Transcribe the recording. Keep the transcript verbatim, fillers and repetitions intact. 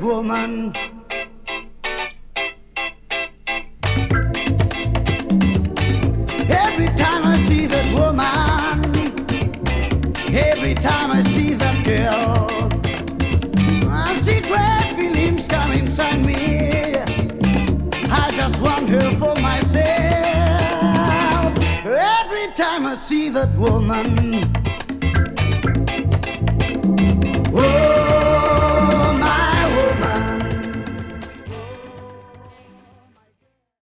woman. Every time I see that woman, every time I see that girl, I see great feelings come inside me. I just want her for myself. Every time I see that woman,